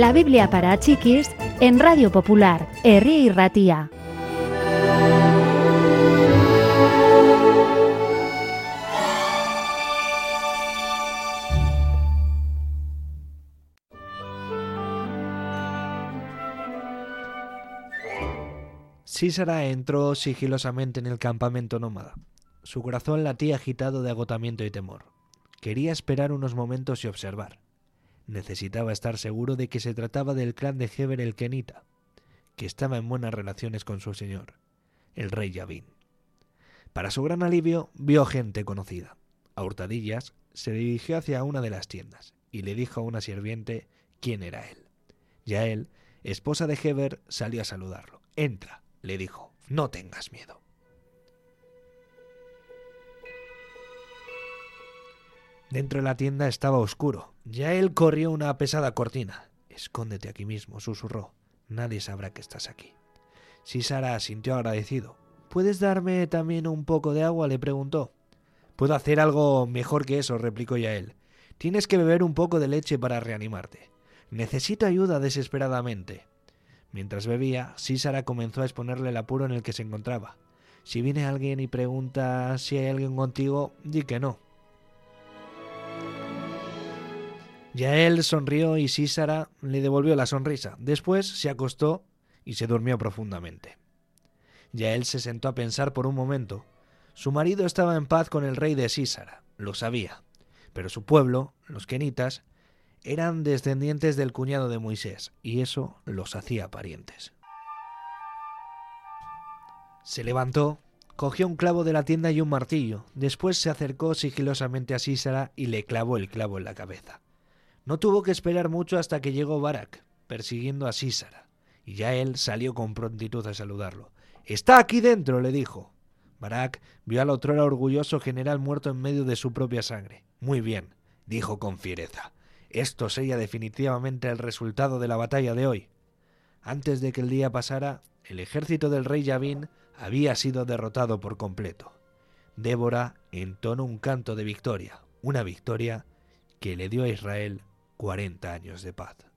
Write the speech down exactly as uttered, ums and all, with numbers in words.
La Biblia para chiquis en Radio Popular, Herri Irratia. Sísara entró sigilosamente en el campamento nómada. Su corazón latía agitado de agotamiento y temor. Quería esperar unos momentos y observar. Necesitaba estar seguro de que se trataba del clan de Heber el Kenita, que estaba en buenas relaciones con su señor, el rey Yabín. Para su gran alivio, vio gente conocida. A hurtadillas, se dirigió hacia una de las tiendas y le dijo a una sirviente quién era él. Yael, esposa de Heber, salió a saludarlo. «Entra», le dijo, «no tengas miedo». Dentro de la tienda estaba oscuro. Yael corrió una pesada cortina. «Escóndete aquí mismo», susurró. «Nadie sabrá que estás aquí». Sísara sintió agradecido. «¿Puedes darme también un poco de agua?», le preguntó. «Puedo hacer algo mejor que eso», replicó Yael. «Tienes que beber un poco de leche para reanimarte. Necesito ayuda desesperadamente». Mientras bebía, Sísara comenzó a exponerle el apuro en el que se encontraba. «Si viene alguien y pregunta si hay alguien contigo, di que no». Yael sonrió y Sísara le devolvió la sonrisa. Después se acostó y se durmió profundamente. Yael se sentó a pensar por un momento. Su marido estaba en paz con el rey de Sísara, lo sabía, pero su pueblo, los kenitas, eran descendientes del cuñado de Moisés, y eso los hacía parientes. Se levantó, cogió un clavo de la tienda y un martillo. Después se acercó sigilosamente a Sísara y le clavó el clavo en la cabeza. No tuvo que esperar mucho hasta que llegó Barak, persiguiendo a Sísara, y Yael salió con prontitud a saludarlo. «¡Está aquí dentro!», le dijo. Barak vio al otrora orgulloso general muerto en medio de su propia sangre. «Muy bien», dijo con fiereza. «Esto sella definitivamente el resultado de la batalla de hoy». Antes de que el día pasara, el ejército del rey Yabín había sido derrotado por completo. Débora entonó un canto de victoria, una victoria que le dio a Israel cuarenta años de paz.